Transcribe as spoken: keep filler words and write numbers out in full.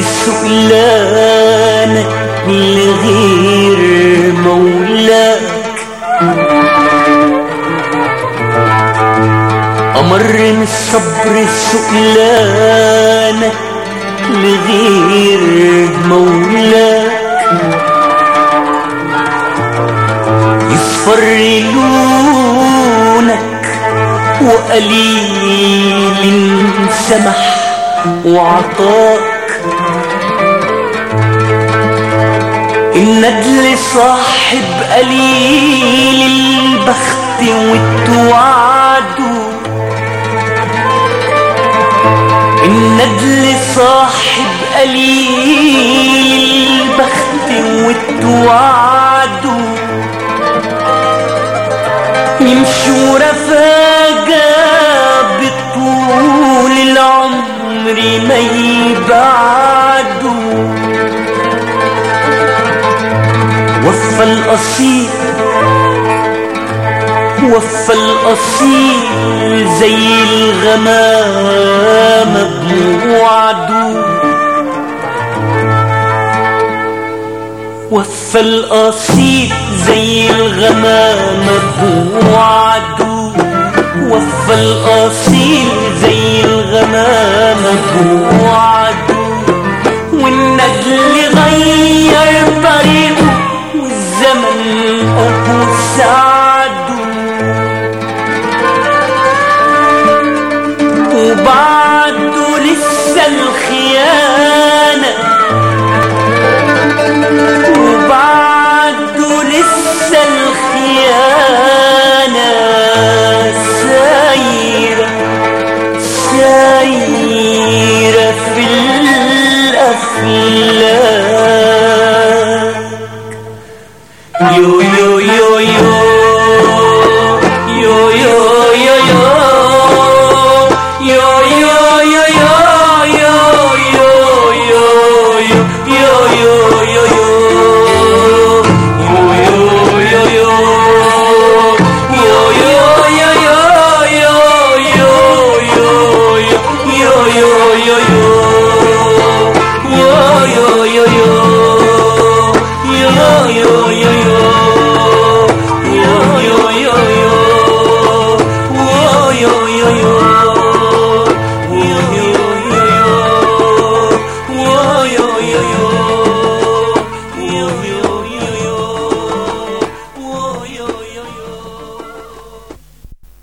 سؤلانك لغير مولاك. أمر من الصبر سؤلانك لغير مولاك. يصفر لونك وقليل سمح وعطاك. الندل صاحب قليل البخت والتوعدو. الندل صاحب قليل البخت والتوعدو. يمشوا رفاقة بطول العمر ما يبعدوا. وفى الأصيل وفى الأصيل زي الغمامة بوعده. وفى الأصيل زي الغمامة بوعده. وفى الأصيل زي الغمامة بوعده. والندل غير طريقه والزمن أبو سعده. وبعده لسه الخيانة. وبعده لسه الخيانة سايرة سايرة في الأفلاك. يو يو يو يو